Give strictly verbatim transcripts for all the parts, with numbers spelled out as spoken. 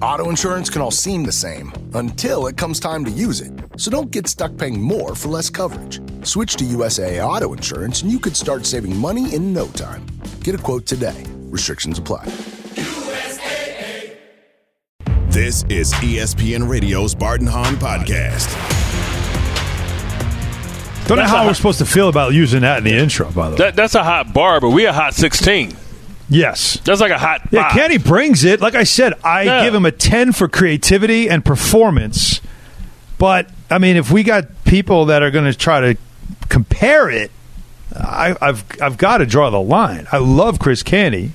Auto insurance can all seem the same until it comes time to use it. So don't get stuck paying more for less coverage. Switch to U S A A Auto Insurance and you could start saving money in no time. Get a quote today. Restrictions apply. U S A A. This is E S P N Radio's Bart and Hahn Podcast. Don't know how we're supposed to feel about using that in the intro, by the way. That, that's a hot bar, but we a hot sixteen. Yes. That's like a hot five. Yeah, Kenny brings it. Like I said, I Yeah. give him a ten for creativity and performance. But, I mean, if we got people that are going to try to compare it, I, I've I've got to draw the line. I love Chris Canty.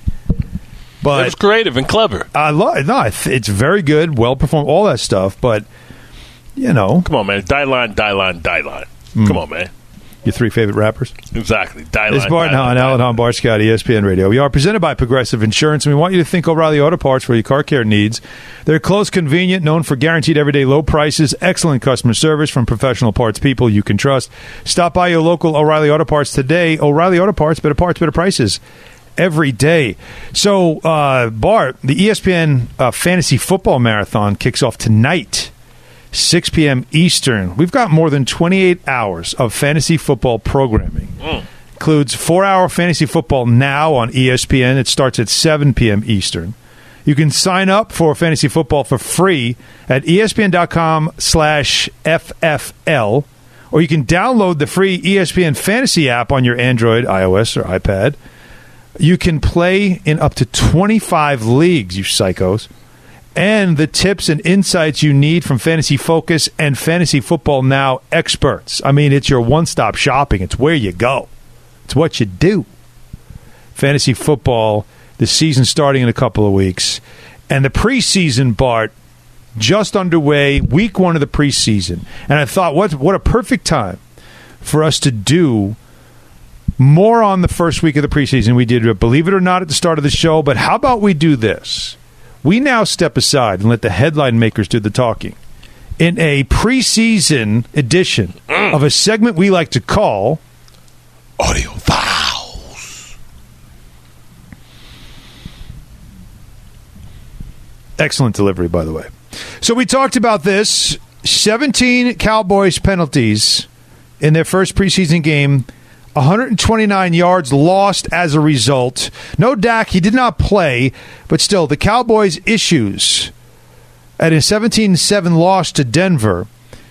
But it was creative and clever. I love no, it's very good, well performed, all that stuff. But, you know. Come on, man. Die line, die line, die line. Mm. Come on, man. Your three favorite rappers? Exactly. Die It's line, Bart and die Hahn, line, Alan Hahn, Bart Scott, E S P N Radio. We are presented by Progressive Insurance, and we want you to think O'Reilly Auto Parts for your car care needs. They're close, convenient, known for guaranteed everyday low prices, excellent customer service from professional parts people you can trust. Stop by your local O'Reilly Auto Parts today. O'Reilly Auto Parts, better parts, better prices every day. So, uh, Bart, the E S P N uh, Fantasy Football Marathon kicks off tonight. six p.m. Eastern. We've got more than twenty-eight hours of fantasy football programming. Mm. Includes four-hour fantasy football now on E S P N. It starts at seven p.m. Eastern. You can sign up for fantasy football for free at espn.com slash FFL, or you can download the free E S P N Fantasy app on your Android, iOS, or iPad. You can play in up to twenty-five leagues, you psychos. And the tips and insights you need from Fantasy Focus and Fantasy Football Now experts. I mean, it's your one-stop shopping. It's where you go. It's what you do. Fantasy football, the season starting in a couple of weeks. And the preseason, Bart, just underway, week one of the preseason. And I thought, what, what a perfect time for us to do more on the first week of the preseason. We did, believe it or not, at the start of the show. But how about we do this? We now step aside and let the headline makers do the talking. In a preseason edition mm. of a segment we like to call Audio Fouls. Excellent delivery, by the way. So we talked about this. seventeen Cowboys penalties in their first preseason game. one hundred twenty-nine yards lost as a result. No Dak, he did not play, but still, the Cowboys' issues at a seventeen seven loss to Denver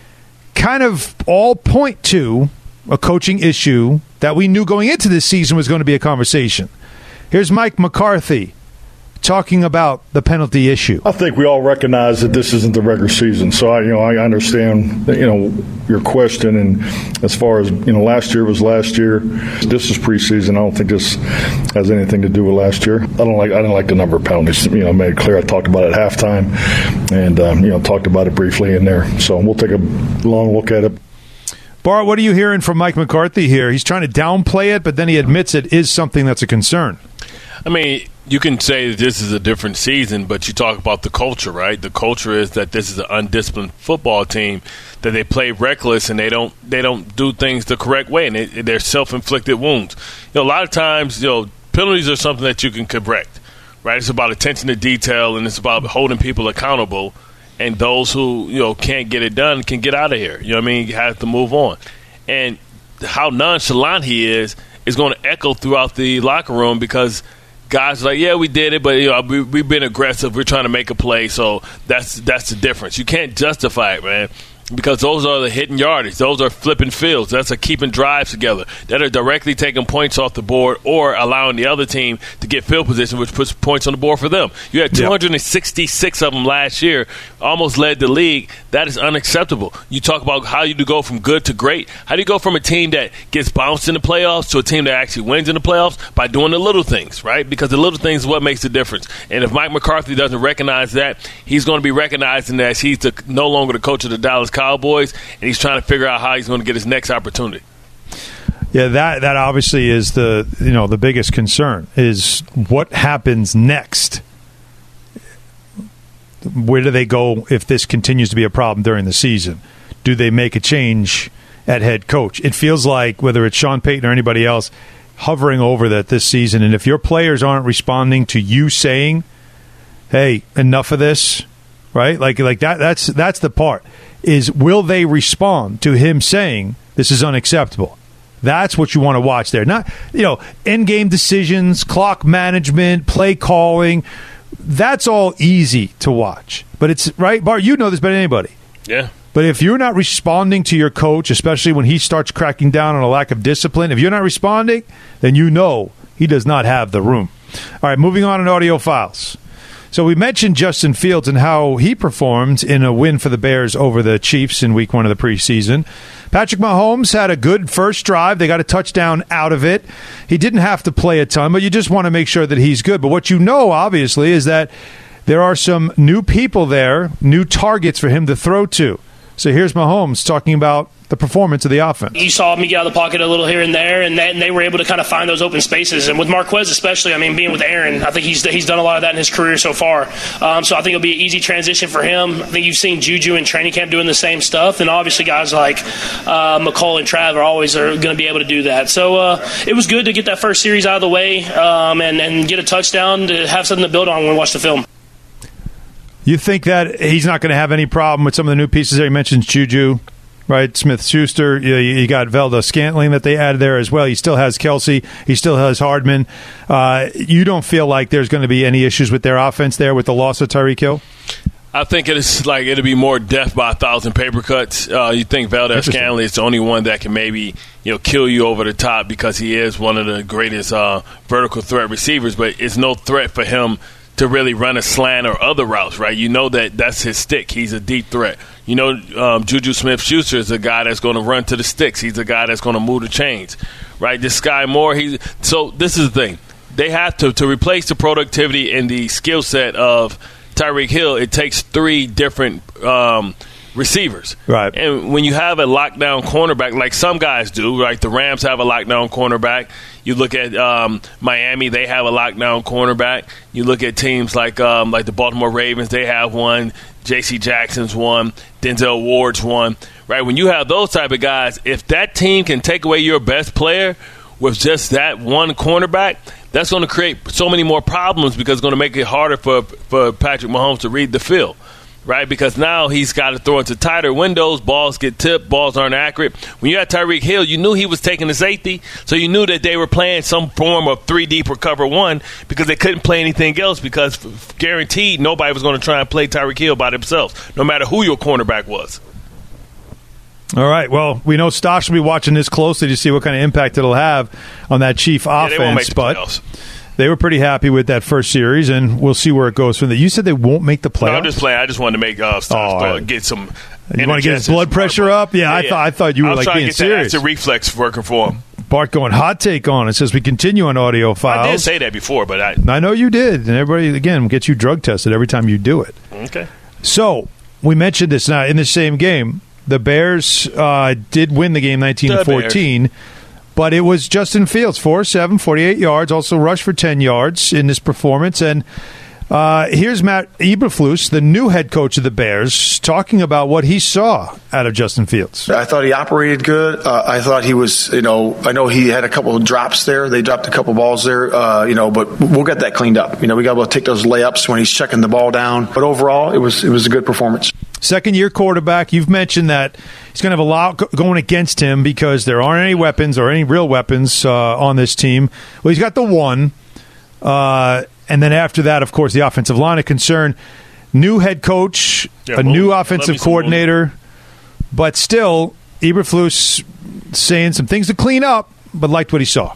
kind of all point to a coaching issue that we knew going into this season was going to be a conversation. Here's Mike McCarthy talking about the penalty issue. I think we all recognize that this isn't the regular season, so I, you know, I understand, you know, your question. And as far as, you know, last year was last year. This is preseason. I don't think this has anything to do with last year. I don't like. I didn't like the number of penalties. You know, I made it clear. I talked about it at halftime, and um, you know, talked about it briefly in there. So we'll take a long look at it. Bart, what are you hearing from Mike McCarthy here? He's trying to downplay it, but then he admits it is something that's a concern. I mean, you can say that this is a different season, but you talk about the culture, right? The culture is that this is an undisciplined football team, that they play reckless and they don't they don't do things the correct way, and they, they're self-inflicted wounds. You know, a lot of times, you know, penalties are something that you can correct, right? It's about attention to detail, and it's about holding people accountable, and those who, you know, can't get it done can get out of here. You know what I mean? You have to move on. And how nonchalant he is is going to echo throughout the locker room, because – guys are like, yeah, we did it, but you know, we, we've been aggressive. We're trying to make a play, so that's that's the difference. You can't justify it, man, because those are the hitting yardage. Those are flipping fields. That's a keeping drives together. That are directly taking points off the board or allowing the other team to get field position, which puts points on the board for them. You had two hundred sixty-six of them last year, almost led the league. That is unacceptable. You talk about how you do go from good to great. How do you go from a team that gets bounced in the playoffs to a team that actually wins in the playoffs? By doing the little things, right? Because the little things is what makes the difference. And if Mike McCarthy doesn't recognize that, he's going to be recognizing that he's the, no longer the coach of the Dallas Cowboys, and he's trying to figure out how he's going to get his next opportunity. Yeah, that that obviously is the you know the biggest concern is what happens next. Where do they go if this continues to be a problem during the season? Do they make a change at head coach? It feels like whether it's Sean Payton or anybody else hovering over that this season, and if your players aren't responding to you saying, hey, enough of this, right? Like like that. That's that's the part. Is will they respond to him saying this is unacceptable? That's what you want to watch there. Not, you know, in-game decisions, clock management, play calling. That's all easy to watch. But it's, right, Bart, you know this better than anybody. Yeah. But if you're not responding to your coach, especially when he starts cracking down on a lack of discipline, if you're not responding, then you know he does not have the room. All right, moving on in audio files. So we mentioned Justin Fields and how he performed in a win for the Bears over the Chiefs in week one of the preseason. Patrick Mahomes had a good first drive. They got a touchdown out of it. He didn't have to play a ton, but you just want to make sure that he's good. But what you know, obviously, is that there are some new people there, new targets for him to throw to. So here's Mahomes talking about the performance of the offense. You saw me get out of the pocket a little here and there, and they, and they were able to kind of find those open spaces. And with Marquez especially, I mean, being with Aaron, I think he's he's done a lot of that in his career so far. Um, so I think it'll be an easy transition for him. I think you've seen Juju in training camp doing the same stuff, and obviously guys like uh, McCall and Trav are always are going to be able to do that. So uh, it was good to get that first series out of the way um, and, and get a touchdown to have something to build on when we watch the film. You think that he's not going to have any problem with some of the new pieces there? He mentions Juju, right? Smith-Schuster. You, you got Valdes-Scantling that they added there as well. He still has Kelsey. He still has Hardman. Uh, you don't feel like there's going to be any issues with their offense there with the loss of Tyreek Hill? I think it's like it'll be more death by a thousand paper cuts. Uh, you think Valdes-Scantling is the only one that can maybe you know kill you over the top because he is one of the greatest uh, vertical threat receivers, but it's no threat for him to really run a slant or other routes, right? You know that that's his stick. He's a deep threat. You know, um, Juju Smith-Schuster is a guy that's going to run to the sticks. He's a guy that's going to move the chains, right? This Sky Moore, he. So this is the thing. They have to, to replace the productivity and the skill set of Tyreek Hill, it takes three different um, receivers. Right. And when you have a lockdown cornerback, like some guys do, like the Rams have a lockdown cornerback. You look at um, Miami, they have a lockdown cornerback. You look at teams like um, like the Baltimore Ravens, they have one. J C Jackson's one. Denzel Ward's one. Right? When you have those type of guys, if that team can take away your best player with just that one cornerback, that's going to create so many more problems because it's going to make it harder for, for Patrick Mahomes to read the field. Right, because now he's got to throw into tighter windows. Balls get tipped. Balls aren't accurate. When you had Tyreek Hill, you knew he was taking the safety, so you knew that they were playing some form of three deep or cover one because they couldn't play anything else because guaranteed nobody was going to try and play Tyreek Hill by themselves, no matter who your cornerback was. All right. Well, we know Stosh will be watching this closely to see what kind of impact it'll have on that Chief yeah, offense. they won't make the but playoffs. They were pretty happy with that first series, and we'll see where it goes from there. You said they won't make the playoffs? No, I'm just playing. I just wanted to make uh, Stosh oh, get some. You want to get his blood pressure up? Yeah, yeah, I thought I thought you were like being serious. It's a reflex working for him. Bart going hot take on it says we continue on audio files. I did say that before, but I I know you did, and everybody again gets you drug tested every time you do it. Okay. So we mentioned this now in the same game. The Bears uh, did win the game nineteen to fourteen. But it was Justin Fields, four seven, forty-eight yards, also rushed for ten yards in this performance. And uh, here's Matt Eberflus, the new head coach of the Bears, talking about what he saw out of Justin Fields. I thought he operated good. Uh, I thought he was, you know, I know he had a couple of drops there. They dropped a couple of balls there, uh, you know, but we'll get that cleaned up. You know, we got to take those layups when he's checking the ball down. But overall, it was it was a good performance. Second-year quarterback, you've mentioned that he's going to have a lot going against him because there aren't any weapons or any real weapons uh, on this team. Well, he's got the one. Uh, and then after that, of course, the offensive line of concern. New head coach, yeah, a move. new offensive coordinator. But still, Eberflus saying some things to clean up, but liked what he saw.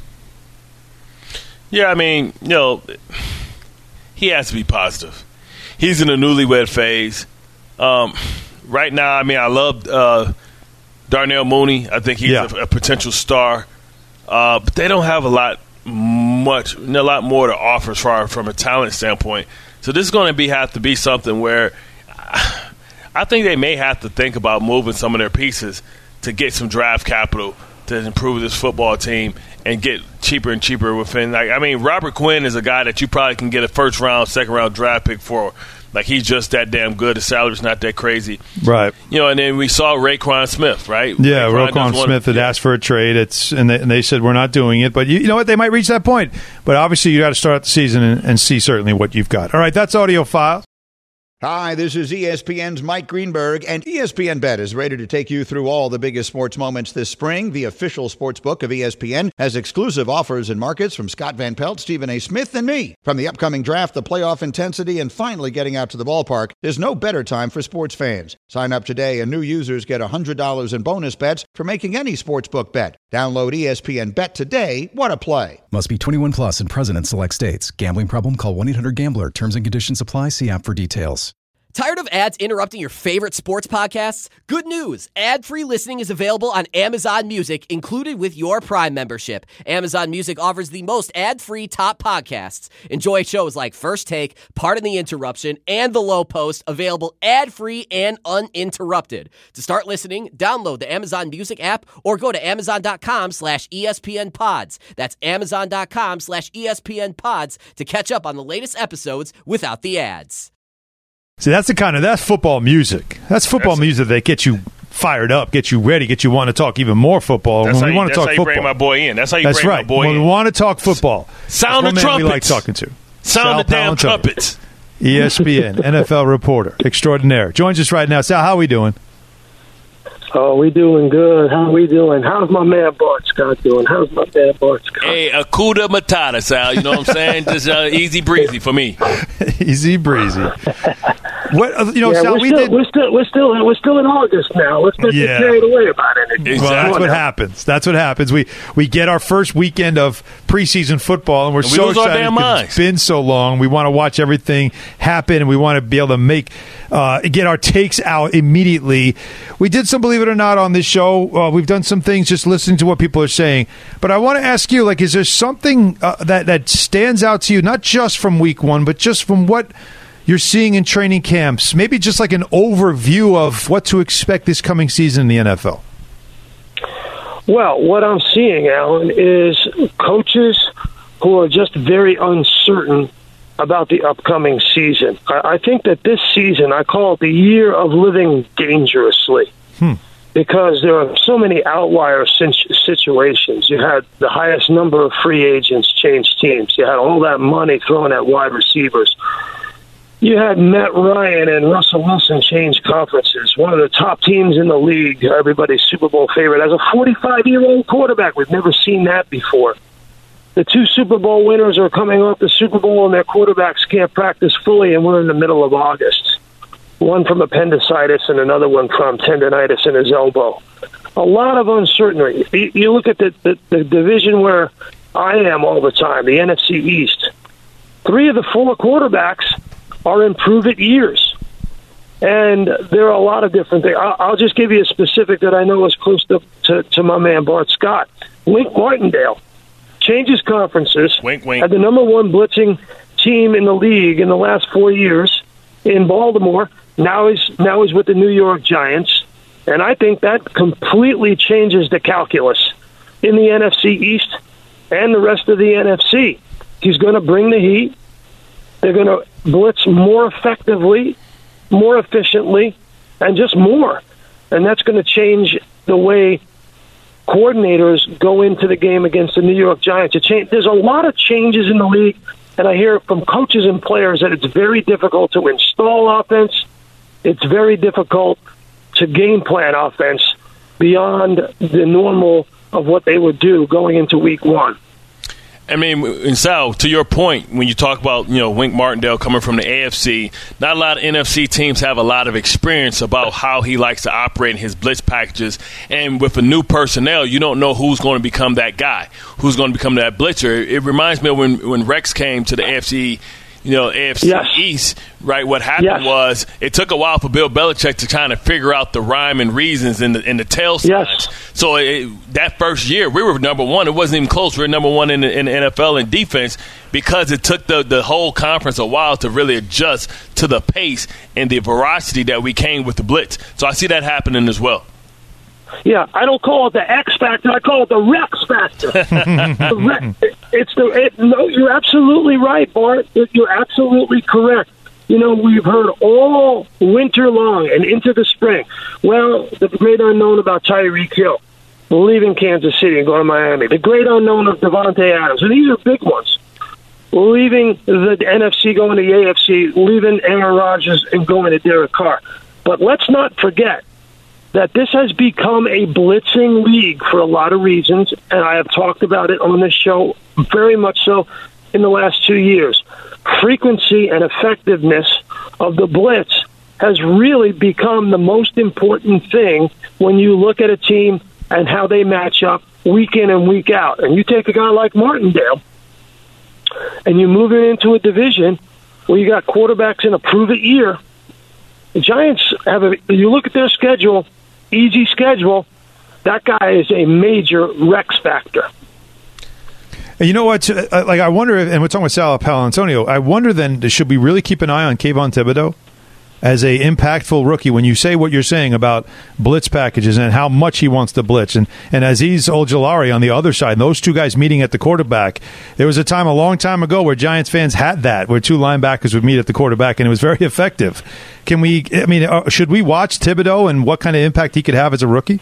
Yeah, I mean, you know, he has to be positive. He's in a newlywed phase. Um, right now, I mean, I love uh, Darnell Mooney. I think he's yeah. a, a potential star. Uh, but they don't have a lot much, a lot more to offer from, from a talent standpoint. So this is going to be have to be something where I think they may have to think about moving some of their pieces to get some draft capital to improve this football team and get cheaper and cheaper within. Like, I mean, Robert Quinn is a guy that you probably can get a first round, second round draft pick for. Like, he's just that damn good. The salary's not that crazy. Right. You know, and then we saw Raekwon Smith, right? Yeah, Raekwon, Raekwon Smith had yeah. asked for a trade, It's and they, and they said, we're not doing it. But you, you know what? They might reach that point. But obviously, you got to start out the season and, and see certainly what you've got. All right, that's Audio Files. Hi, this is E S P N's Mike Greenberg, and E S P N Bet is ready to take you through all the biggest sports moments this spring. The official sports book of E S P N has exclusive offers and markets from Scott Van Pelt, Stephen A. Smith, and me. From the upcoming draft, the playoff intensity, and finally getting out to the ballpark, there's no better time for sports fans. Sign up today, and new users get one hundred dollars in bonus bets for making any sportsbook bet. Download E S P N Bet today. What a play. Must be twenty-one plus and present in select states. Gambling problem? Call one eight hundred gambler. Terms and conditions apply. See app for details. Tired of ads interrupting your favorite sports podcasts? Good news! Ad-free listening is available on Amazon Music, included with your Prime membership. Amazon Music offers the most ad-free top podcasts. Enjoy shows like First Take, Pardon the Interruption, and The Low Post, available ad-free and uninterrupted. To start listening, download the Amazon Music app or go to amazon.com slash ESPN pods. That's amazon.com slash ESPN pods to catch up on the latest episodes without the ads. See, that's the kind of, that's football music. That's football that's music that gets you fired up, gets you ready, gets you want to talk even more football. That's when how we you, want to that's talk how you football. bring my boy in. That's how you that's bring right. my boy when in. When we want to talk football. Sound the trumpets. We like talking to. Sound Sal the damn Paolantonio, trumpets. E S P N, N F L reporter extraordinaire. Joins us right now. Sal, how are we doing? Oh, we doing good. How we doing? How's my man Bart Scott doing? How's my man Bart Scott? Hey, Akuda Matata, Sal. You know what I'm saying? Just uh, easy breezy for me. Easy breezy. What you know, yeah, Sal? We're We still, did. We're still, we're still, we're still in August now. Let's not Yeah. get carried away about it. Well, that's what happens. That's what happens. We we get our first weekend of preseason football, and we're And we so lose our excited damn 'cause minds. it's been so long. We want to watch everything happen, and we want to be able to make uh, get our takes out immediately. We did some, believe it or not, on this show. Uh, we've done some things just listening to what people are saying. But I want to ask you, like, is there something uh, that that stands out to you, not just from week one, but just from what you're seeing in training camps? Maybe just like an overview of what to expect this coming season in the N F L. Well, what I'm seeing, Alan, is coaches who are just very uncertain about the upcoming season. I, I think that this season, I call it the year of living dangerously. Hmm. Because there are so many outlier situations. You had the highest number of free agents change teams. You had all that money thrown at wide receivers. You had Matt Ryan and Russell Wilson change conferences. One of the top teams in the league, everybody's Super Bowl favorite, as a forty-five-year-old quarterback. We've never seen that before. The two Super Bowl winners are coming off the Super Bowl, and their quarterbacks can't practice fully, and we're in the middle of August. One from appendicitis and another one from tendonitis in his elbow. A lot of uncertainty. You, you look at the, the, the division where I am all the time, the N F C East. Three of the four quarterbacks are in prove-it years. And there are a lot of different things. I'll, I'll just give you a specific that I know is close to, to, to my man Bart Scott. Wink Martindale changes conferences. Wink, wink. Had the number one blitzing team in the league in the last four years in Baltimore. Now he's now he's with the New York Giants, and I think that completely changes the calculus in the N F C East and the rest of the N F C. He's going to bring the heat. They're going to blitz more effectively, more efficiently, and just more. And that's going to change the way coordinators go into the game against the New York Giants. It change, there's a lot of changes in the league, and I hear from coaches and players that it's very difficult to install offense. It's very difficult to game plan offense beyond the normal of what they would do going into week one. I mean, and Sal, to your point, when you talk about, you know, Wink Martindale coming from the A F C, not a lot of N F C teams have a lot of experience about how he likes to operate in his blitz packages. And with a new personnel, you don't know who's going to become that guy, who's going to become that blitzer. It reminds me of when, when Rex came to the A F C, you know, A F C yes. East, right? What happened yes. was it took a while for Bill Belichick to kind of figure out the rhyme and reasons and the, and the tail signs. Yes. So it, that first year, we were number one. It wasn't even close. We were number one in the, in the N F L in defense because it took the, the whole conference a while to really adjust to the pace and the veracity that we came with the blitz. So I see that happening as well. Yeah, I don't call it the X factor. I call it the Rex factor. the Rex, it's the it, no. You're absolutely right, Bart. You're absolutely correct. You know, we've heard all winter long and into the spring. Well, the great unknown about Tyreek Hill leaving Kansas City and going to Miami. The great unknown of Devontae Adams. And these are big ones. leaving the N F C, going to the A F C, leaving Aaron Rodgers and going to Derek Carr. But let's not forget that this has become a blitzing league for a lot of reasons, and I have talked about it on this show very much so in the last two years. Frequency and effectiveness of the blitz has really become the most important thing when you look at a team and how they match up week in and week out. And you take a guy like Martindale, and you move it into a division where you got quarterbacks in a prove-it year. The Giants have a, you look at their schedule, easy schedule, that guy is a major Rex factor. And you know what? Like, I wonder, and we're talking with Sal Paolantonio, I wonder then, should we really keep an eye on Kayvon Thibodeau as a impactful rookie when you say what you're saying about blitz packages and how much he wants to blitz? And, and Azeez Ojulari on the other side, those two guys meeting at the quarterback. There was a time a long time ago where Giants fans had that, where two linebackers would meet at the quarterback, and it was very effective. Can we, I mean, uh, should we watch Thibodeau and what kind of impact he could have as a rookie?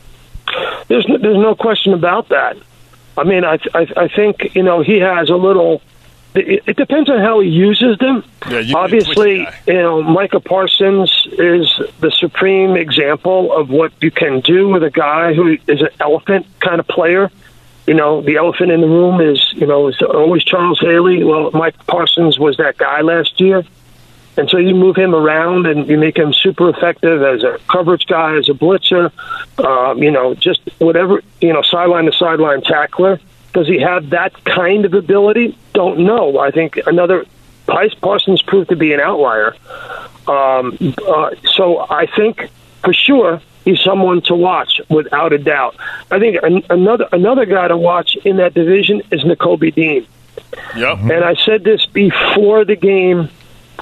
There's no, there's no question about that. I mean, I, I, I think, you know, he has a little... It, it depends on how he uses them. Yeah, you Obviously, you know, Micah Parsons is the supreme example of what you can do with a guy who is an elephant kind of player. You know, the elephant in the room is, you know, is always Charles Haley. Well, Micah Parsons was that guy last year. And so you move him around and you make him super effective as a coverage guy, as a blitzer, um, you know, just whatever, you know, sideline to sideline tackler. Does he have that kind of ability? Don't know. I think another Parsons proved to be an outlier. Um, uh, so I think for sure he's someone to watch without a doubt. I think an, another another guy to watch in that division is Nakobe Dean. Yep. And I said this before the game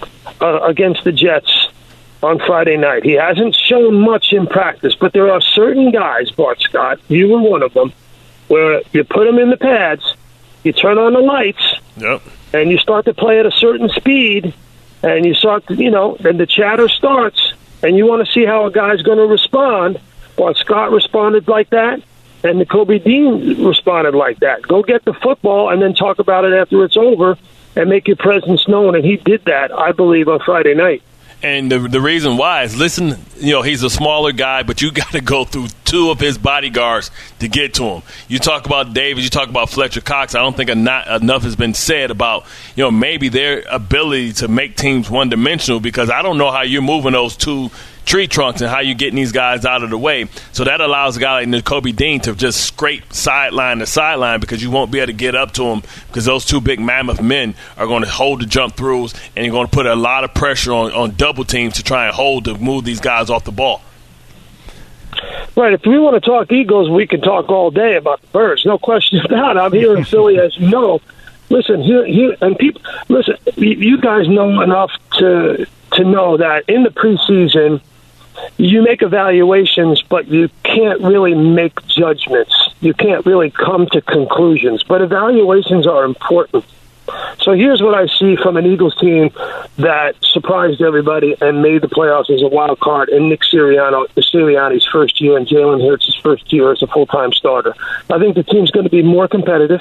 uh, against the Jets on Friday night. He hasn't shown much in practice, but there are certain guys, Bart Scott, you were one of them, where you put them in the pads, you turn on the lights, yep. and you start to play at a certain speed, and you start to, you know, then the chatter starts, and you want to see how a guy's going to respond. Well, Scott responded like that, and Nakobe Dean responded like that. Go get the football and then talk about it after it's over and make your presence known, and he did that, I believe, on Friday night. And the the reason why is, listen, you know, he's a smaller guy, but you got to go through two of his bodyguards to get to him. You talk about Davis, you talk about Fletcher Cox. I don't think enough, enough has been said about, you know, maybe their ability to make teams one-dimensional, because I don't know how you're moving those two tree trunks and how you're getting these guys out of the way. So that allows a guy like Nakobe Dean to just scrape sideline to sideline, because you won't be able to get up to him, because those two big mammoth men are going to hold the jump throughs, and you're going to put a lot of pressure on, on double teams to try and hold to move these guys off the ball. Right. If we want to talk Eagles, we can talk all day about the Birds. No question about it. I'm here in Philly, as you know. Listen, here, here, and people, listen. You guys know enough to to know that in the preseason, you make evaluations, but you can't really make judgments. You can't really come to conclusions. But evaluations are important. So here's what I see from an Eagles team that surprised everybody and made the playoffs as a wild card in Nick Sirianno, Sirianni's first year and Jalen Hurts' first year as a full-time starter. I think the team's going to be more competitive.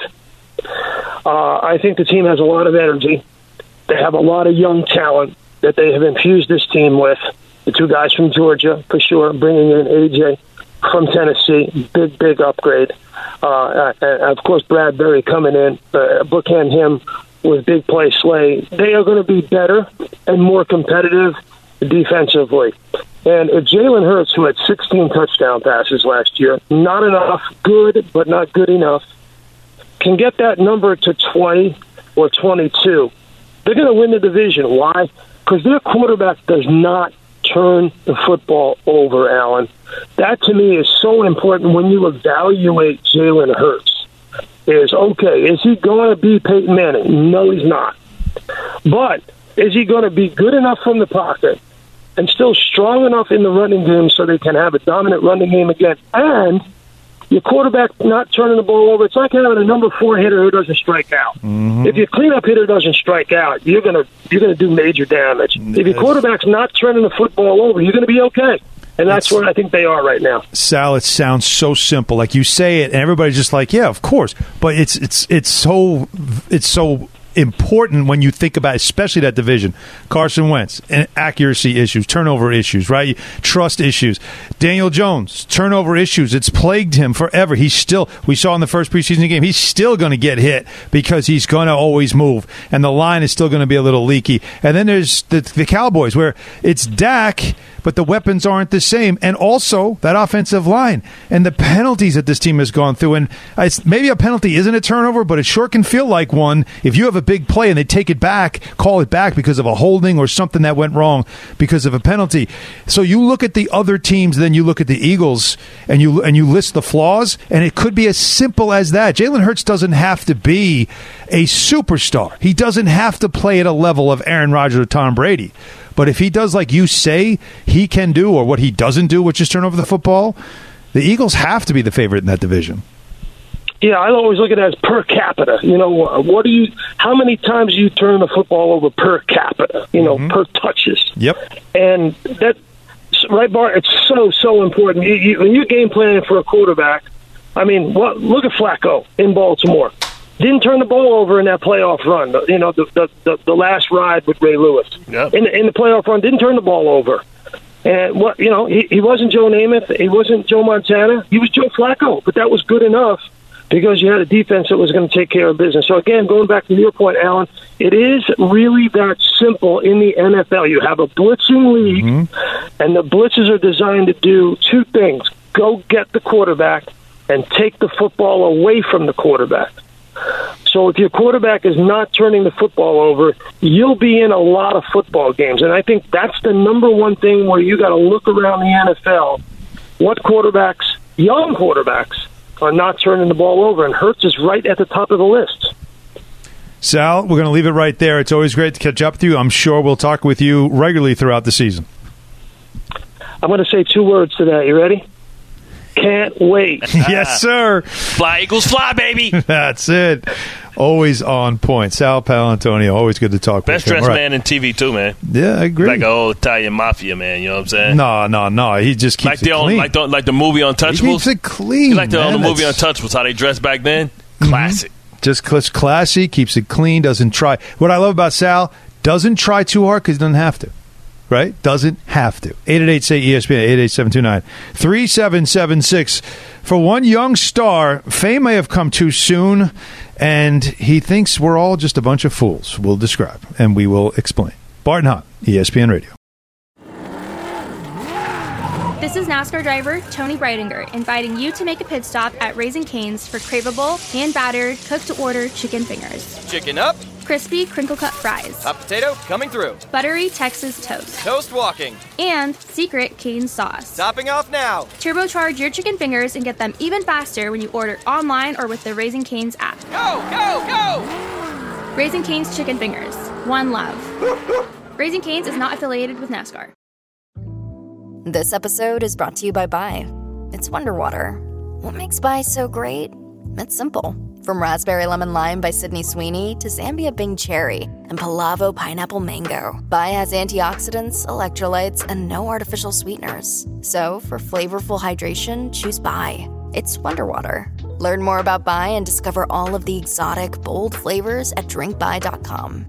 Uh, I think the team has a lot of energy. They have a lot of young talent that they have infused this team with. The two guys from Georgia, for sure, bringing in A J from Tennessee, big, big upgrade. Uh, and of course, Bradbury coming in, uh, bookend him with big play Slay. They are going to be better and more competitive defensively. And if Jalen Hurts, who had sixteen touchdown passes last year, not enough, good, but not good enough, can get that number to twenty or twenty-two, they're going to win the division. Why? Because their quarterback does not turn the football over, Alan. That, to me, is so important when you evaluate Jalen Hurts. Is, okay, is he going to be Peyton Manning? No, he's not. But is he going to be good enough from the pocket and still strong enough in the running game so they can have a dominant running game again? And your quarterback not turning the ball over, it's like having a number four hitter who doesn't strike out. Mm-hmm. If your cleanup hitter doesn't strike out, you're gonna you're gonna do major damage. Yes. If your quarterback's not turning the football over, you're gonna be okay. And that's it's, where I think they are right now. Sal, it sounds so simple. Like you say it, and everybody's just like, yeah, of course. But it's it's it's so it's so important when you think about, especially that division. Carson Wentz, and accuracy issues, turnover issues, right? Trust issues. Daniel Jones, turnover issues. It's plagued him forever. He's still, we saw in the first preseason game, he's still going to get hit because he's going to always move, and the line is still going to be a little leaky. And then there's the, the Cowboys, where it's Dak, but the weapons aren't the same. And also that offensive line and the penalties that this team has gone through. And it's, maybe a penalty isn't a turnover, but it sure can feel like one. If you have a big play and they take it back, call it back because of a holding or something that went wrong because of a penalty. So you look at the other teams, then you look at the Eagles, and you and you list the flaws, and it could be as simple as that. Jalen Hurts doesn't have to be a superstar. He doesn't have to play at a level of Aaron Rodgers or Tom Brady. But if he does like you say he can do, or what he doesn't do, which is turn over the football, the Eagles have to be the favorite in that division. Yeah, I always look at it as per capita. You know, what do you? How many times you turn the football over per capita? You know, mm-hmm. per touches. Yep. And that, right, Bart? It's so so important. You, you, when you're game planning for a quarterback, I mean, what, look at Flacco in Baltimore. Didn't turn the ball over in that playoff run. You know, the the, the, the last ride with Ray Lewis. Yep. In, in the playoff run, didn't turn the ball over. And what you know, he, he wasn't Joe Namath. He wasn't Joe Montana. He was Joe Flacco. But that was good enough because you had a defense that was going to take care of business. So again, going back to your point, Alan, it is really that simple in the N F L. You have a blitzing league, mm-hmm. and the blitzes are designed to do two things: go get the quarterback and take the football away from the quarterback. So if your quarterback is not turning the football over, you'll be in a lot of football games. And I think that's the number one thing where you got to look around the N F L. What quarterbacks, young quarterbacks, are not turning the ball over? And Hurts is right at the top of the list. Sal, we're going to leave it right there. It's always great to catch up with you. I'm sure we'll talk with you regularly throughout the season. I'm going to say two words to that. You ready? Can't wait. Yes, sir. Fly, Eagles, fly, baby. That's it. Always on point. Sal Paolantonio, always good to talk Best with him. Best dressed right. man in T V, too, man. Yeah, I agree. Like an old Italian mafia man, you know what I'm saying? No, no, no. He just keeps like it the clean. Like the, like the movie Untouchables. He keeps it clean, Like the, man. the movie That's... Untouchables, how they dressed back then. Classic. Mm-hmm. Just cl- classy, keeps it clean, doesn't try. What I love about Sal, doesn't try too hard because he doesn't have to. Right? Doesn't have to. eight eight eight, say E S P N, eight eight seven two nine, three seven seven six. For one young star, fame may have come too soon, and he thinks we're all just a bunch of fools. We'll describe, and we will explain. Bart and Hahn, E S P N Radio. This is NASCAR driver Tony Breidinger inviting you to make a pit stop at Raising Cane's for craveable, hand-battered, cooked-to-order chicken fingers. Chicken up. Crispy, crinkle-cut fries. Hot potato coming through. Buttery Texas toast. Toast walking. And secret Cane sauce. Topping off now. Turbocharge your chicken fingers and get them even faster when you order online or with the Raising Cane's app. Go, go, go! Raising Cane's Chicken Fingers. One love. Raising Cane's is not affiliated with NASCAR. This episode is brought to you by Bai. It's Wonder Water. What makes Bai so great? It's simple. From Raspberry Lemon Lime by Sydney Sweeney to Zambia Bing Cherry and Palavo Pineapple Mango, Bai has antioxidants, electrolytes, and no artificial sweeteners. So for flavorful hydration, choose Bai. It's Wonder Water. Learn more about Bai and discover all of the exotic, bold flavors at drink bai dot com.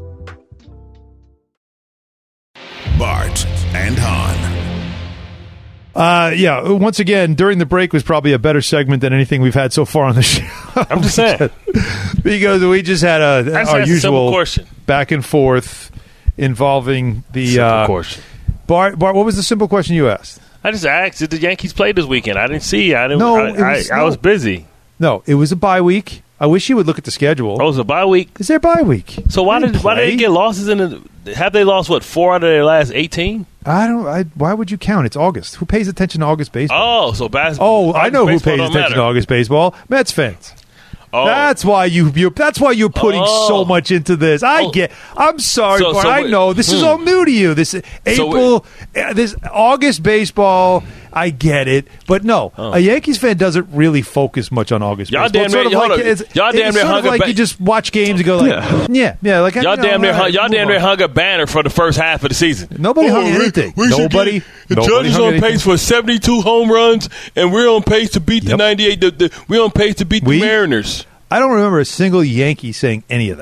Bart and Hahn. Uh, yeah, once again, during the break was probably a better segment than anything we've had so far on the show. I'm just saying. Because we just had a, our usual back and forth involving the... Simple uh, question. Bart, Bart, what was the simple question you asked? I just asked, did the Yankees play this weekend? I didn't see. I didn't. No, I, it was, I, no. I was busy. No, it was a bye week. I wish you would look at the schedule. Oh, it was a bye week? Is there a bye week? So why did why did they get losses in the... Have they lost, what, four out of their last eighteen? I don't. I, why would you count? It's August. Who pays attention to August baseball? Oh, so basketball. Oh, I know who pays attention matter. to August baseball. Mets fans. Oh. That's why you. you that's why you're putting oh. so much into this. I oh. get. I'm sorry, so, Bart. so I know this hmm. is all new to you. This April, so uh, this August baseball. I get it, but no, oh. a Yankees fan doesn't really focus much on August y'all baseball. Damn it's sort near, of like, it's, y'all damn it's near sort hung of like ba- you just watch games and go like, yeah, yeah, yeah like y'all you know, damn near, right, y'all damn near hung a banner for the first half of the season. Nobody oh, hung anything. We, we nobody. The nobody Judge is on anything. pace for seventy-two home runs, and we're on pace to beat yep. the ninety-eight. The, the, we're on pace to beat we, the Mariners. I don't remember a single Yankee saying any of that.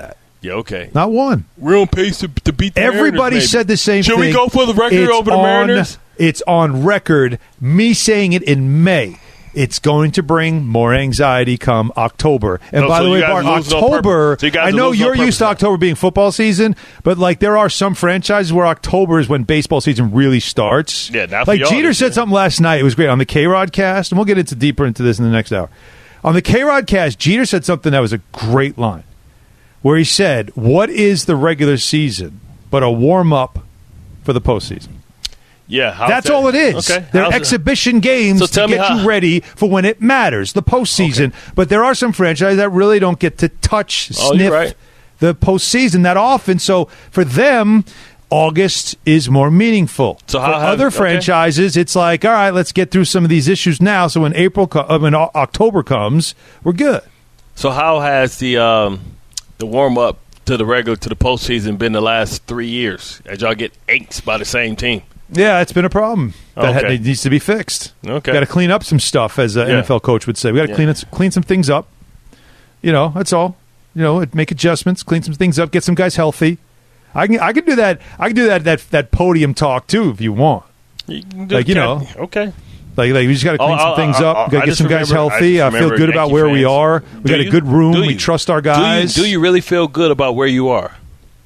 Yeah, okay. Not one. We're on pace to, to beat the Everybody Mariners, said the same Should thing. Should we go for the record it's over the on, Mariners? It's on record, me saying it in May. It's going to bring more anxiety come October. And Oh, by so the you way, guys Bart, are losing on October, purpose. So you guys I are know losing on you're used to purpose. October being football season, but like there are some franchises where October is when baseball season really starts. Yeah, now for like y'all Jeter this said year. something last night. It was great on the K-Rod cast, and we'll get into deeper into this in the next hour. On the K-Rod cast, Jeter said something that was a great line, where he said, "What is the regular season but a warm-up for the postseason?" Yeah, how's That's that? all it is. Okay. They're How's it- exhibition games So to tell me get how- you ready for when it matters, the postseason. But there are some franchises that really don't get to touch, Oh, you're sniff right. the postseason that often. So for them, August is more meaningful. So for how have- other okay. franchises, it's like, all right, let's get through some of these issues now. So when April, co- uh, when O- October comes, we're good. So how has the um, the warm up to the regular to the postseason been the last three years? As y'all get inked by the same team. Yeah, it's been a problem that Okay. ha- needs to be fixed. Okay. Got to clean up some stuff, as an Yeah. N F L coach would say. We got to Yeah. clean it, clean some things up. You know, that's all. You know, make adjustments, clean some things up, get some guys healthy. I can, I can do that. I can do that. That that podium talk too, if you want. You can do Like you that. know, Okay. Like, like we just got to clean Oh, some I- things I- up. I- Got to I get just some guys remember- I healthy. just I, feel remember good about Yankee where we fans. are. We Do got a you? good room. Do We you? trust our Do you- guys. Do you really feel good about where you are?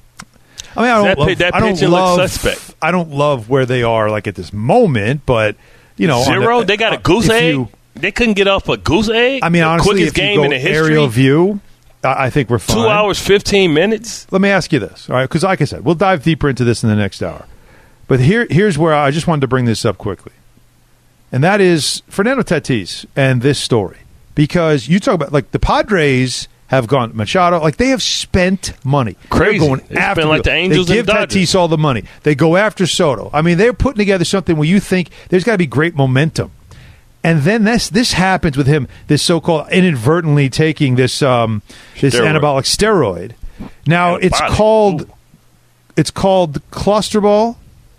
I mean, I don't That love, pi- that I don't pitching looks love, suspect. I don't love where they are, like at this moment, but you know, on Zero? the- They got a uh, goose if egg? you- They couldn't get off a goose egg? I mean, the honestly, quickest if you game go in the history? aerial view, I I think we're fine. Two hours, fifteen minutes? Let me ask you this, all right? Because, like I said, we'll dive deeper into this in the next hour. But here, here's where I just wanted to bring this up quickly, and that is Fernando Tatis and this story. Because you talk about like the Padres have gone Machado, like they have spent money. Crazy. They're going They after spend like the Angels They and give Dodgers. Tatis all the money. They go after Soto. I mean, they're putting together something where you think there's got to be great momentum. And then this this happens with him, this so-called inadvertently taking this um, this Steroid. anabolic steroid. Now it's Anabolic. called Ooh. it's called Clostrobol,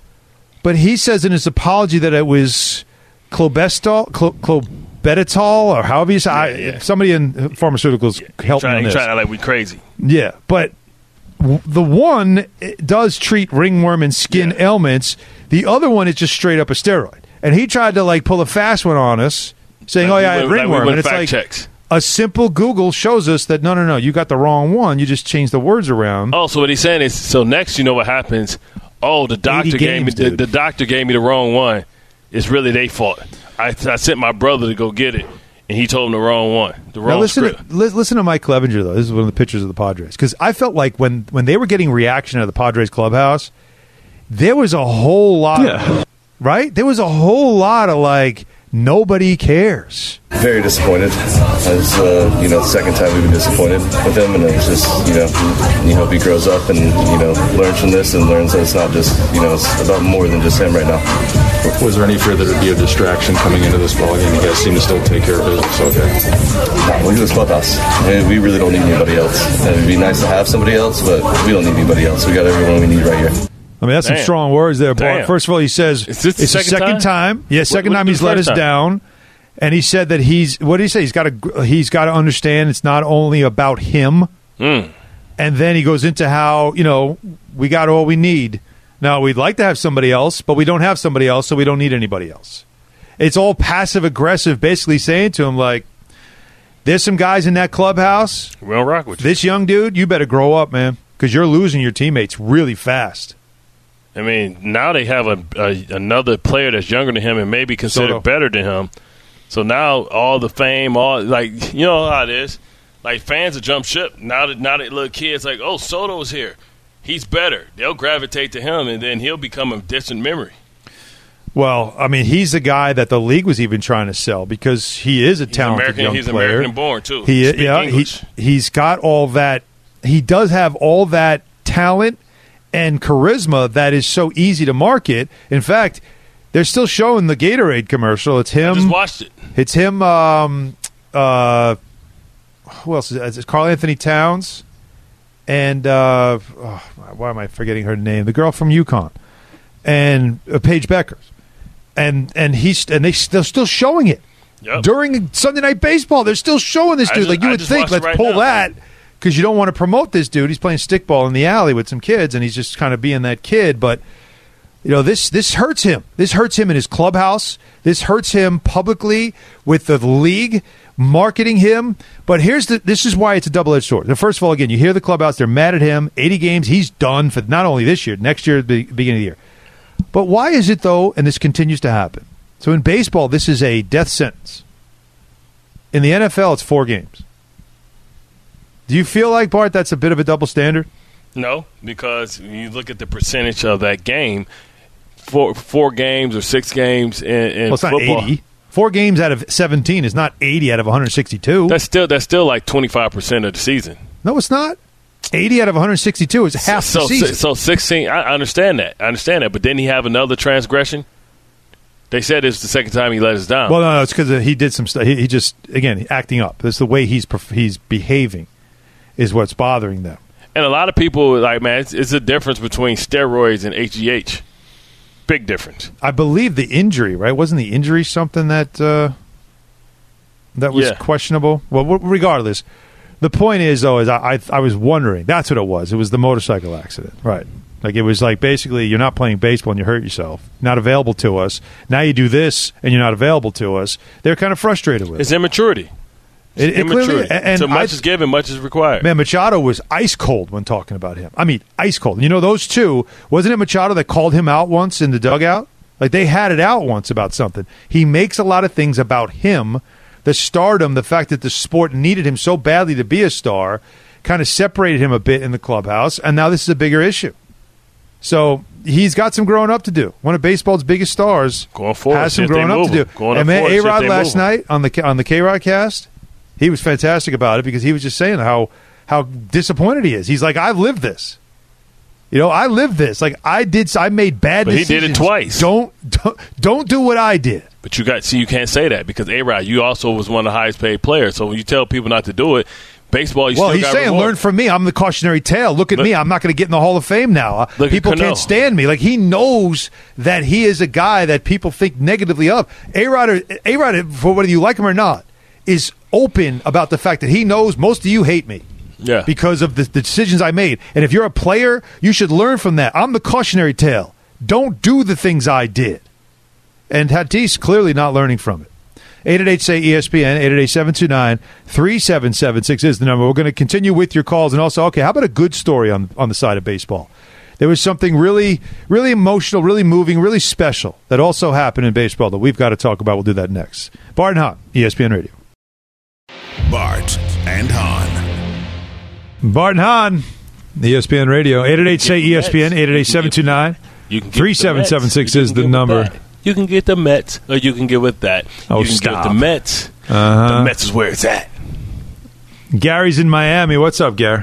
but he says in his apology that it was clobestol, clo, clobetatol, or however you say. I, yeah. Somebody in pharmaceuticals help me Trying, on this. trying to act like we crazy. Yeah, but w- the one it does treat ringworm and skin ailments. The other one is just straight up a steroid. And he tried to like pull a fast one on us, saying, Like "Oh we yeah, I had went- like we ringworm," went and it's fact like checks. a simple Google shows us that no, no, no, you got the wrong one. You just changed the words around. Oh, so what he's saying is, so next you know what happens. Oh, the doctor gave me games, the, dude. the doctor gave me the wrong one. It's really their fault. I, I sent my brother to go get it, and he told him the wrong one. The Now wrong listen, script. to, li- listen to Mike Clevenger though. This is one of the pitchers of the Padres because I felt like when when they were getting reaction at the Padres clubhouse, there was a whole lot. Yeah. Right? There was a whole lot of like nobody cares. Very disappointed. As uh, you know, the second time we've been disappointed with him, and it's just you know, you hope he grows up and you know learns from this and learns that it's not just you know it's about more than just him right now. Was there any fear that it would be a distraction coming into this ball game? You guys seem to still take care of business okay. No, look at this clubhouse. I mean, we really don't need anybody else. And it'd be nice to have somebody else, but we don't need anybody else. We got everyone we need right here. I mean, that's some Damn. strong words there, Bart. Damn. First of all, he says Is this the it's second the second time? time. Yeah, second what time did he's the let us first time? down, and he said that he's what did he say? He's got to he's got to understand it's not only about him. Mm. And then he goes into how you know we got all we need. Now we'd like to have somebody else, but we don't have somebody else, so we don't need anybody else. It's all passive aggressive, basically saying to him like, "There's some guys in that clubhouse. We don't rock with you. This young dude, you better grow up, man, because you're losing your teammates really fast." I mean, now they have a, a another player that's younger than him and maybe considered Soto. better than him. So now all the fame, all like you know how it is. Like fans will jump ship now that now that little kids like, oh, Soto's here, he's better. They'll gravitate to him, and then he'll become a distant memory. Well, I mean, he's the guy that the league was even trying to sell because he is a He's talented American. young He's player. American-born too. He, Speak yeah, he, English. he's got all that. He does have all that talent and charisma that is so easy to market. In fact, they're still showing the Gatorade commercial. It's him. I just watched it. It's him. Um, uh, who else is it? It's Carl Anthony Towns, and uh, oh, why am I forgetting her name? The girl from UConn, and uh, Paige Beckers, and and he's and they they're still showing it Yep. during Sunday Night Baseball. They're still showing this I dude. just- like you I would just think, watched it let's right pull now. that because you don't want to promote this dude. He's playing stickball in the alley with some kids, and he's just kind of being that kid. But you know, this this hurts him. This hurts him in his clubhouse. This hurts him publicly with the league marketing him. But here's the this is why it's a double-edged sword. Now, first of all, again, you hear the clubhouse, they're mad at him. eighty games, he's done for not only this year, next year at the beginning of the year. But why is it, though, and this continues to happen? So in baseball, this is a death sentence. In the N F L, it's four games. Do you feel like, Bart, that's a bit of a double standard? No, because when you look at the percentage of that game, four, four games or six games in, in well, it's football. Not eighty. Four games out of seventeen is not eighty out of one hundred sixty-two. That's still that's still like twenty-five percent of the season. No, it's not. eighty out of one hundred sixty-two is half so, the season. So sixteen, I understand that. I understand that. But didn't he have another transgression? They said it's the second time he let us down. Well, no, no it's because he did some stuff. He, he just, again, acting up. That's the way he's he's behaving is what's bothering them. And a lot of people, like, man, it's, it's a difference between steroids and H G H. Big difference. I believe the injury, right? Wasn't the injury something that uh, that was yeah. questionable? Well, regardless, the point is, though, is I, I I was wondering. That's what it was. It was the motorcycle accident, right? Like it was like basically you're not playing baseball and you hurt yourself, not available to us. Now you do this and you're not available to us. They're kind of frustrated with it. It's immaturity. It, it immaturity. Clearly, and so much I, is given, much is required. Man, Machado was ice cold when talking about him. I mean, ice cold. You know, those two, wasn't it Machado that called him out once in the dugout? Like they had it out once about something. He makes a lot of things about him. The stardom, the fact that the sport needed him so badly to be a star, kind of separated him a bit in the clubhouse, and now this is a bigger issue. So he's got some growing up to do. One of baseball's biggest stars going forward, has some growing up to do. Going and man, forward, A-Rod last night on the on the K-Rod cast, he was fantastic about it because he was just saying how how disappointed he is. He's like, I've lived this. You know, I lived this. Like I did. I made bad but decisions. He did it twice. Don't, don't don't do what I did. But you got see, you can't say that because A-Rod, you also was one of the highest paid players. So when you tell people not to do it, baseball, you well, still he's got saying, reward. learn from me. I'm the cautionary tale. Look at look, me. I'm not going to get in the Hall of Fame now. People can't stand me. Like he knows that he is a guy that people think negatively of. A-Rod, A-Rod, for whether you like him or not, is open about the fact that he knows most of you hate me. Yeah. Because of the, the decisions I made. And if you're a player, you should learn from that. I'm the cautionary tale. Don't do the things I did. And Tatis clearly not learning from it. eight eight eight, say E S P N, eight eight eight, seven two nine, three seven seven six is the number. We're going to continue with your calls. And also, okay, how about a good story on, on the side of baseball? There was something really, really emotional, really moving, really special that also happened in baseball that we've got to talk about. We'll do that next. Bart and Hahn, E S P N Radio. Bart and Hahn. Bart and Hahn, E S P N Radio, eight eight eight, say E S P N, eight eight eight, seven two nine, three seven seven six is the number. You can get the Mets, or you can get with that. Oh, you can stop. get the Mets. Uh-huh. The Mets is where it's at. Gary's in Miami. What's up, Gary?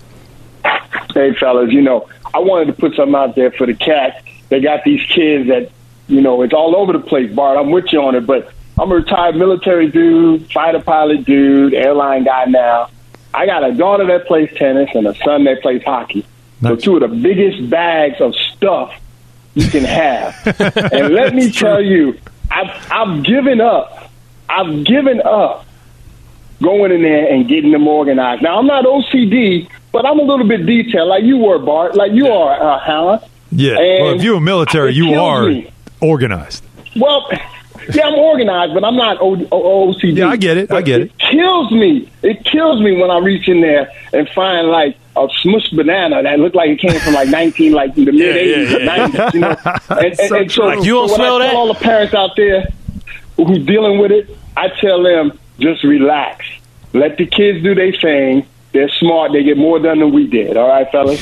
Hey, fellas, you know, I wanted to put something out there for the Cats. They got these kids that, you know, it's all over the place, Bart. I'm with you on it, but I'm a retired military dude, fighter pilot dude, airline guy now. I got a daughter that plays tennis and a son that plays hockey. So two of the biggest bags of stuff you can have. And let me tell you, I've, I've given up. I've given up going in there and getting them organized. Now, I'm not O C D, but I'm a little bit detailed, like you were, Bart, like you are, uh, Howard. Yeah, and well, if you're military, you are me. organized. Well, yeah, I'm organized, but I'm not o- o- O C D. Yeah, I get it. But I get it. It kills me. It kills me when I reach in there and find, like, a smushed banana that looked like it came from like nineteen, like the mid eighties yeah, or nineties, you know. And, and, so, and so, like, you don't so when smell I that? tell all the parents out there who's dealing with it, I tell them just relax, let the kids do their thing. They're smart. They get more done than we did. All right, fellas.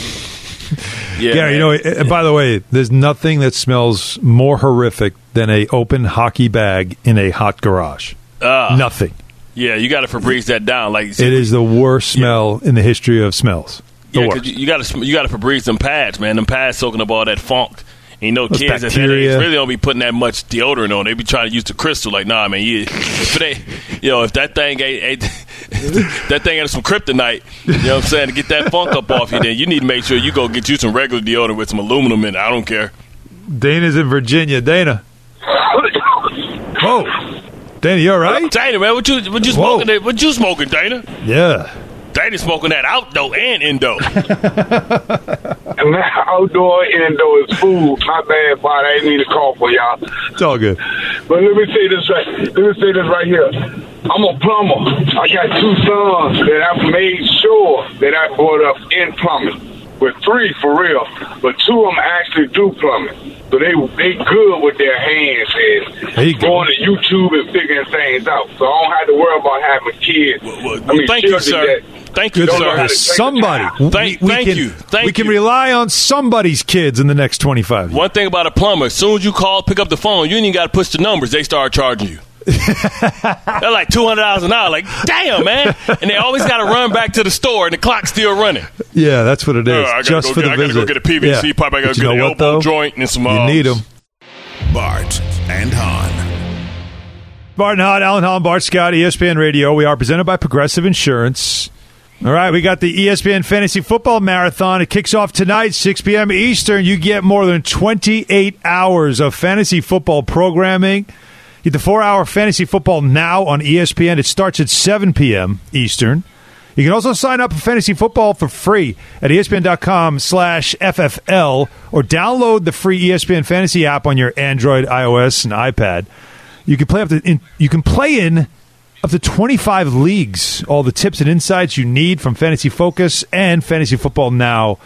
Yeah, Gary, you know, and by the way, there's nothing that smells more horrific than a open hockey bag in a hot garage. Uh, Nothing. Yeah, you got to Febreze that down. Like it is the worst smell yeah. in the history of smells. The yeah, worst. you got to you got to Febreze them pads, man. Them pads soaking up all that funk. And you know, Those kids at that bacteria. age really don't be putting that much deodorant on. They be trying to use the crystal. Like, nah, man, you, if they, you know, if that thing ain't, ain't that thing ain't some kryptonite, you know what I'm saying, to get that funk up off you, then you need to make sure you go get you some regular deodorant with some aluminum in it. I don't care. Dana's in Virginia. Dana. Whoa. Dana, you all right? Dana, man, what you what you smoking? What you smoking, Dana? Yeah. They just smoking that outdoor and indoor. And outdoor, indoor is food. My bad, Bart. I didn't need a call for y'all. It's all good. But let me say this right. Let me say this right here. I'm a plumber. I got two sons that I've made sure that I brought up in plumbing. With three for real, but two of them actually do plumbing. So they they good with their hands and going to YouTube and figuring things out. So I don't have to worry about having kids. Well, well, I mean, thank you, sir. Thank you, sir. Somebody. Thank, we, we thank can, you. Thank we can you. rely on somebody's kids in the next twenty-five years. One thing about a plumber, as soon as you call, pick up the phone, you ain't even got to push the numbers. They start charging you. They're like two hundred dollars an hour. Like, damn, man. And they always got to run back to the store, and the clock's still running. Yeah, that's what it is. Uh, I gotta Just go for get, the I gotta visit. go get a P V C yeah. pipe. I got But to you get know an what, elbow though? joint and some You arms. need them. Bart and Hahn. Bart and Hahn, Alan Hahn, Bart Scott, E S P N Radio. We are presented by Progressive Insurance. All right, we got the E S P N Fantasy Football Marathon. It kicks off tonight, six p.m. Eastern. You get more than twenty-eight hours of fantasy football programming. Get the four-hour Fantasy Football Now on E S P N. It starts at seven p.m. Eastern. You can also sign up for Fantasy Football for free at ESPN.com slash FFL or download the free E S P N Fantasy app on your Android, iOS, and iPad. You can play up to in, you can play in up to twenty-five leagues. All the tips and insights you need from Fantasy Focus and Fantasy Football Now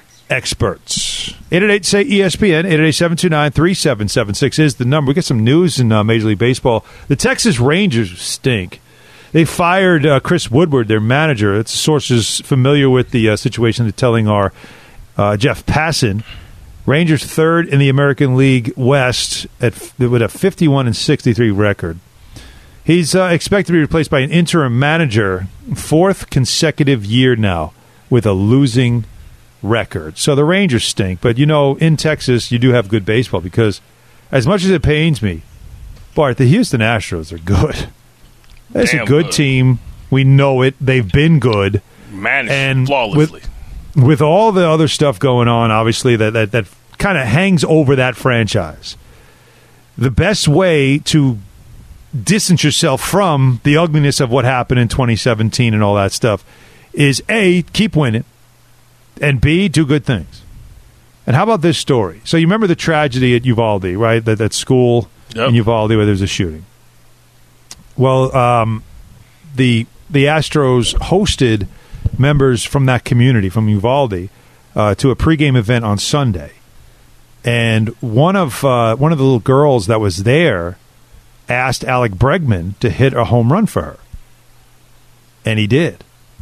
experts. eight eight eight, say E S P N, eight eight eight, seven two nine, three seven seven six is the number. We got some news in uh, Major League Baseball. The Texas Rangers stink. They fired uh, Chris Woodward, their manager. It's sources familiar with the uh, situation they're telling our uh, Jeff Passan. Rangers third in the American League West at with a fifty-one and sixty-three record. He's uh, expected to be replaced by an interim manager, fourth consecutive year now with a losing record. So the Rangers stink. But, you know, in Texas, you do have good baseball because as much as it pains me, Bart, the Houston Astros are good. That's a good, good team. We know it. They've been good. Managed and flawlessly. With, with all the other stuff going on, obviously, that, that, that kind of hangs over that franchise, the best way to distance yourself from the ugliness of what happened in twenty seventeen and all that stuff is, A, keep winning, and B, do good things. And how about this story? So you remember the tragedy at Uvalde, right? That, that school yep. in Uvalde where there was a shooting. Well, um, the the Astros hosted members from that community, from Uvalde, uh, to a pregame event on Sunday. And one of uh, one of the little girls that was there asked Alec Bregman to hit a home run for her. And he did.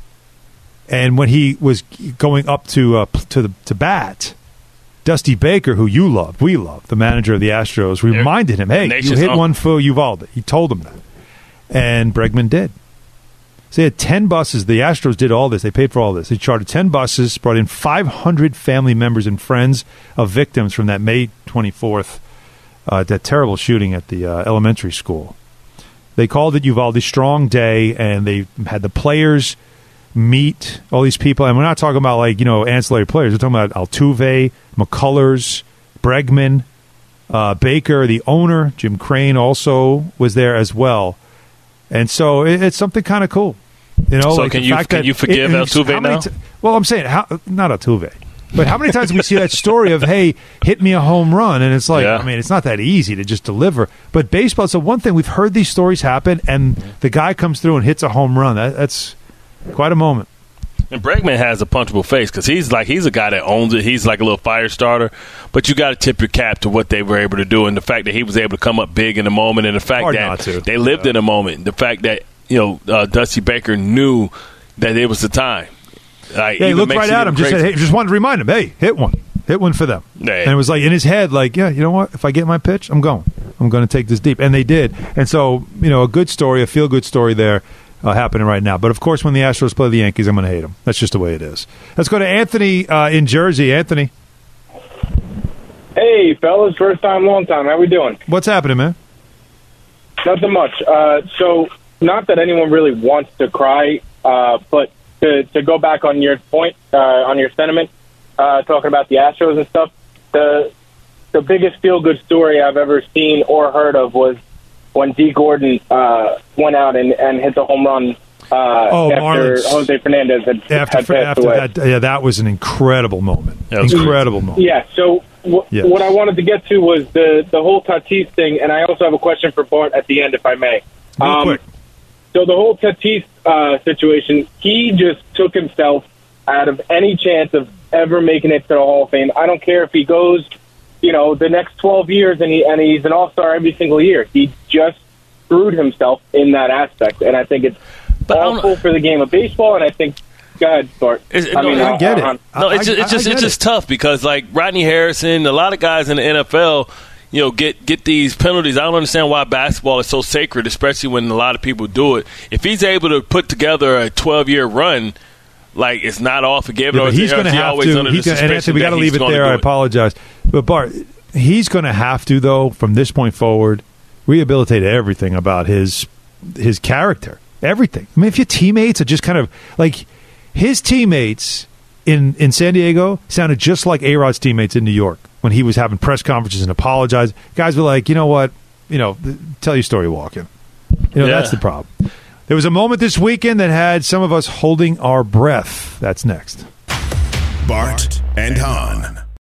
And when he was going up to uh, to the to bat, Dusty Baker, who you loved, we loved, the manager of the Astros, reminded him, hey, you hit one for Uvalde. He told him that. And Bregman did. So they had ten buses. The Astros did all this. They paid for all this. They chartered ten buses, brought in five hundred family members and friends of victims from that May twenty-fourth, uh, that terrible shooting at the uh, elementary school. They called it Uvalde Strong Day, and they had the players meet all these people. And we're not talking about, like, you know, ancillary players. We're talking about Altuve, McCullers, Bregman, uh, Baker, the owner, Jim Crane, also was there as well. And so it, it's something kind of cool. You know, so like can the you fact can that you forgive it, Altuve now? T- well, I'm saying, how, not Altuve. But how many times do we see that story of, hey, hit me a home run? And it's like, yeah. I mean, it's not that easy to just deliver. But baseball, so one thing, we've heard these stories happen, and the guy comes through and hits a home run. That, that's quite a moment. And Bregman has a punchable face because he's like he's a guy that owns it. He's like a little fire starter. But you got to tip your cap to what they were able to do, and the fact that he was able to come up big in the moment, and the fact Hard that not to. they lived yeah. in a moment. The fact that, you know, uh, Dusty Baker knew that it was the time. Like, yeah, he looked right at him. Just said, hey, just wanted to remind him, hey, hit one, hit one for them. Yeah. And it was like in his head, like, yeah, you know what? If I get my pitch, I'm going. I'm going to take this deep, and they did. And so, you know, a good story, a feel good story there. Uh, happening right now. But, of course, when the Astros play the Yankees, I'm going to hate them. That's just the way it is. Let's go to Anthony uh, in Jersey. Anthony. Hey, fellas. First time, long time. How we doing? What's happening, man? Nothing much. Uh, so, not that anyone really wants to cry, uh, but to, to go back on your point, uh, on your sentiment, uh, talking about the Astros and stuff, the the biggest feel-good story I've ever seen or heard of was when Dee Gordon uh, went out and, and hit the home run Uh, Oh, after Marlins. Jose Fernandez had, After had passed after away. that, yeah, that was an incredible moment. Incredible moment. Yeah, so w- Yes. what I wanted to get to was the, the whole Tatis thing, and I also have a question for Bart at the end, if I may. Real quick. So the whole Tatis uh, situation, he just took himself out of any chance of ever making it to the Hall of Fame. I don't care if he goes, you know, the next twelve years and he and he's an all-star every single year. He just screwed himself in that aspect, and I think it's awful for the game of baseball, and I think, go ahead, Bart. It's, I no, mean, I uh, get it. uh, No, it's just, it's just, it's just tough because like Rodney Harrison, a lot of guys in the N F L, you know, get get these penalties. I don't understand why basketball is so sacred, especially when a lot of people do it. If he's able to put together a twelve-year run, like it's not all forgiven. Yeah, or but is he's he- going to is he have always to. under He's the gonna, and suspicion Anthony, we that got to he's leave it gonna there. do I it? apologize, but Bart, he's going to have to though from this point forward rehabilitate everything about his his character, everything. I mean, if your teammates are just kind of like his teammates in in San Diego sounded just like A-Rod's teammates in New York when he was having press conferences and apologized. Guys were like, you know what, you know, th- tell your story walking. You know, Yeah. that's the problem. There was a moment this weekend that had some of us holding our breath. That's next. Bart and Hahn.